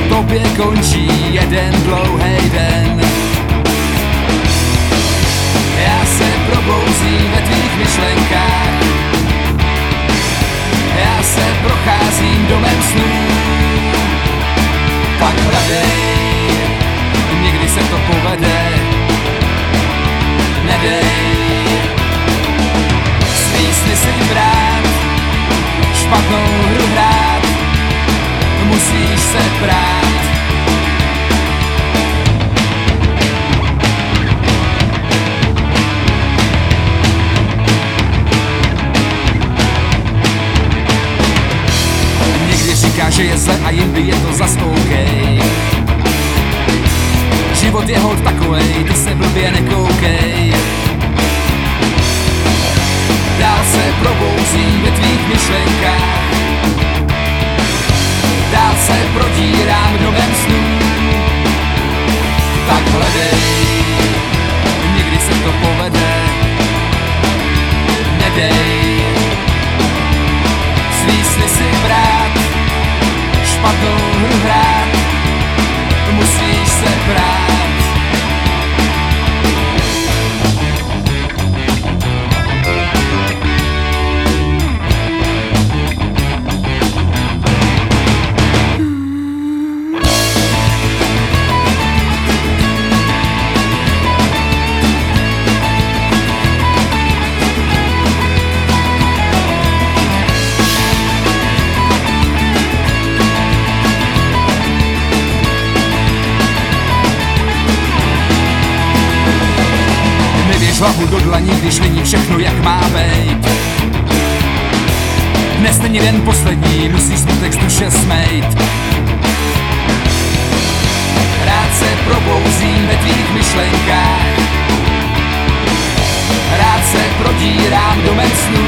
tobě končí jeden dlouhý den. Já se probouzím ve tvých myšlenkách, já se procházím domem snů. Tak hledej, někdy se to povede, nedej svý sny si brát, špatnou hru hrát, musíš se brát. Někdy říká, že je zle a jindy je to zas OK. Život je holt takovej, ty se blbě nekoukej. Dál se probouzím ve tvých myšlenkách, dál se prodírám domem snů. Tak hledej, někdy se to povede, nedej svý sny si brát, špatnou hru hrát, musíš se brát. Hlavu do dlaní, když není všechno jak má být. Dnes není den poslední, musí smutek z duše smejt. Rád se probouzím ve tvých myšlenkách, rád se prodírám domem snů.